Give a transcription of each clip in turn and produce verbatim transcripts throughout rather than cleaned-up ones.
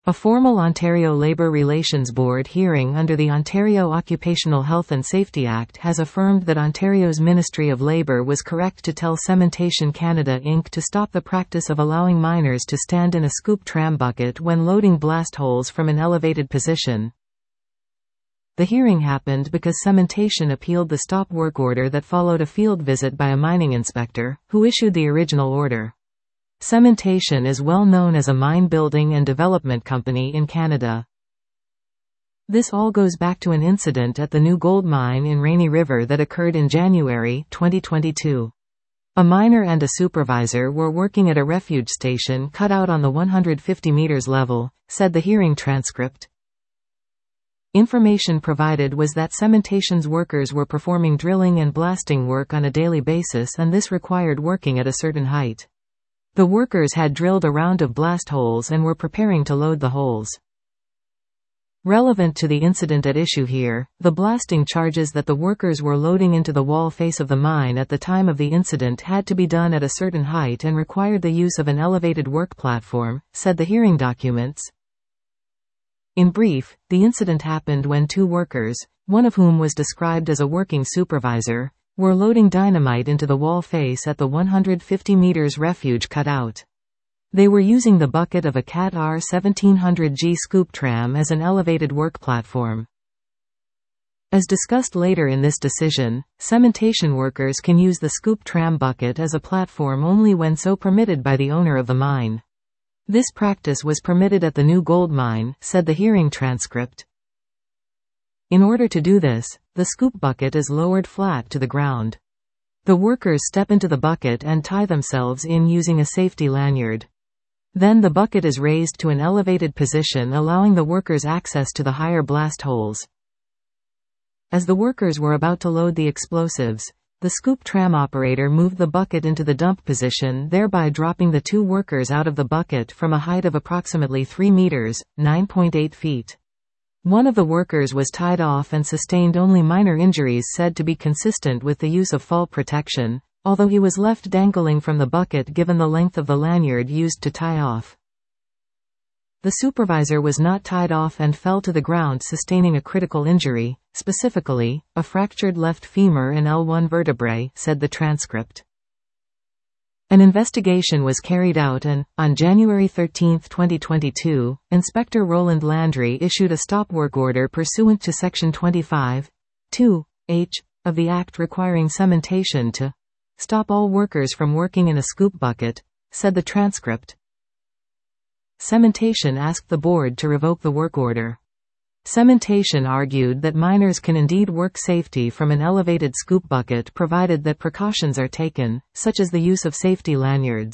A formal Ontario Labour Relations Board hearing under the Ontario Occupational Health and Safety Act has affirmed that Ontario's Ministry of Labour was correct to tell Cementation Canada Incorporated to stop the practice of allowing miners to stand in a scoop tram bucket when loading blast holes from an elevated position. The hearing happened because Cementation appealed the stop work order that followed a field visit by a mining inspector, who issued the original order. Cementation is well known as a mine building and development company in Canada. This all goes back to an incident at the new gold mine in Rainy River that occurred in January twenty twenty-two. A miner and a supervisor were working at a refuge station cut out on the one hundred fifty meters level, said the hearing transcript. Information provided was that Cementation's workers were performing drilling and blasting work on a daily basis, and this required working at a certain height. The workers had drilled a round of blast holes and were preparing to load the holes. Relevant to the incident at issue here, the blasting charges that the workers were loading into the wall face of the mine at the time of the incident had to be done at a certain height and required the use of an elevated work platform, said the hearing documents. In brief, the incident happened when two workers, one of whom was described as a working supervisor, were loading dynamite into the wall face at the one hundred fifty meters refuge cutout. They were using the bucket of a Cat R seventeen hundred G scoop tram as an elevated work platform. As discussed later in this decision, cementation workers can use the scoop tram bucket as a platform only when so permitted by the owner of the mine. This practice was permitted at the new gold mine, said the hearing transcript. In order to do this, the scoop bucket is lowered flat to the ground. The workers step into the bucket and tie themselves in using a safety lanyard. Then the bucket is raised to an elevated position, allowing the workers access to the higher blast holes. As the workers were about to load the explosives, the scoop tram operator moved the bucket into the dump position, thereby dropping the two workers out of the bucket from a height of approximately three meters, nine point eight feet. One of the workers was tied off and sustained only minor injuries said to be consistent with the use of fall protection, although he was left dangling from the bucket given the length of the lanyard used to tie off. The supervisor was not tied off and fell to the ground, sustaining a critical injury, specifically, a fractured left femur and L one vertebrae, said the transcript. An investigation was carried out and, on January thirteenth twenty twenty-two, Inspector Roland Landry issued a stop work order pursuant to Section twenty-five point two H of the Act requiring cementation to stop all workers from working in a scoop bucket, said the transcript. Cementation asked the board to revoke the work order. Cementation argued that miners can indeed work safely from an elevated scoop bucket provided that precautions are taken, such as the use of safety lanyards.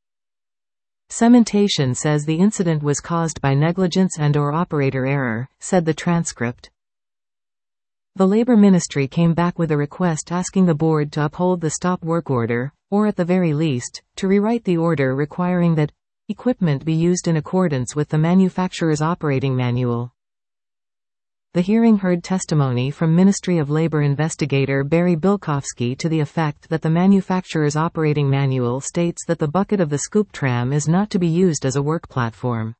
Cementation says the incident was caused by negligence and/or operator error, said the transcript. The Labour Ministry came back with a request asking the board to uphold the stop work order, or at the very least, to rewrite the order requiring that equipment be used in accordance with the manufacturer's operating manual. The hearing heard testimony from Ministry of Labour investigator Barry Bilkowski to the effect that the manufacturer's operating manual states that the bucket of the scoop tram is not to be used as a work platform.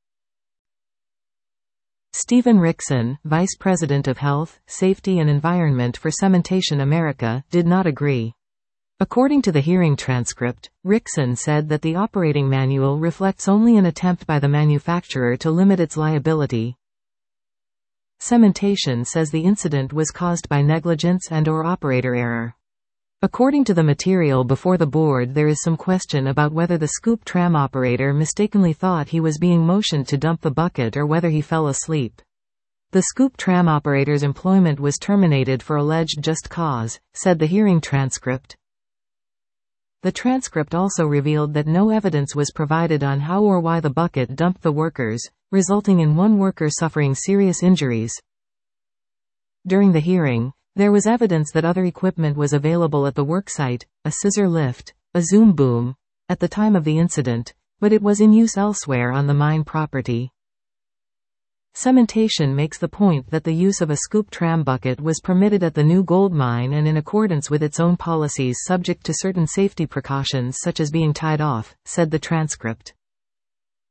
Stephen Rickson, Vice President of Health, Safety and Environment for Cementation America, did not agree. According to the hearing transcript, Rickson said that the operating manual reflects only an attempt by the manufacturer to limit its liability. Cementation says the incident was caused by negligence and/or operator error. According to the material before the board, there is some question about whether the scoop tram operator mistakenly thought he was being motioned to dump the bucket or whether he fell asleep. The scoop tram operator's employment was terminated for alleged just cause, said the hearing transcript. The transcript also revealed that no evidence was provided on how or why the bucket dumped the workers, resulting in one worker suffering serious injuries. During the hearing, there was evidence that other equipment was available at the worksite, a scissor lift, a zoom boom, at the time of the incident, but it was in use elsewhere on the mine property. Cementation makes the point that the use of a scoop tram bucket was permitted at the new gold mine and in accordance with its own policies subject to certain safety precautions such as being tied off, said the transcript.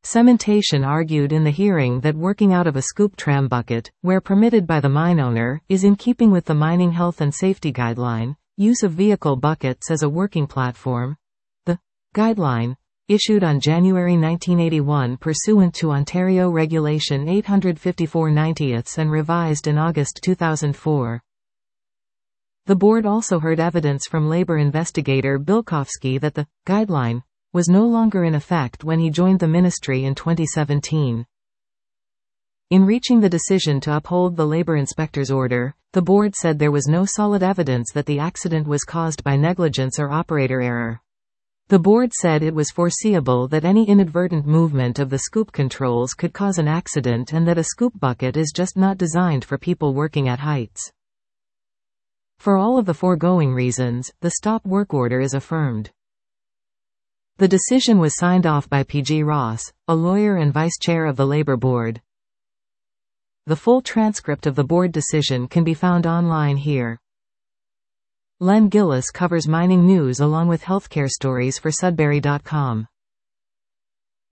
Cementation argued in the hearing that working out of a scoop tram bucket, where permitted by the mine owner, is in keeping with the mining health and safety guideline, use of vehicle buckets as a working platform. The guideline, issued on January nineteen eighty-one pursuant to Ontario Regulation eight fifty-four ninety and revised in August two thousand four. The board also heard evidence from labor investigator Bilkowski that the guideline was no longer in effect when he joined the ministry in twenty seventeen. In reaching the decision to uphold the labor inspector's order, the board said there was no solid evidence that the accident was caused by negligence or operator error. The board said it was foreseeable that any inadvertent movement of the scoop controls could cause an accident and that a scoop bucket is just not designed for people working at heights. For all of the foregoing reasons, the stop work order is affirmed. The decision was signed off by P G Ross, a lawyer and vice chair of the Labor Board. The full transcript of the board decision can be found online here. Len Gillis covers mining news along with healthcare stories for Sudbury dot com.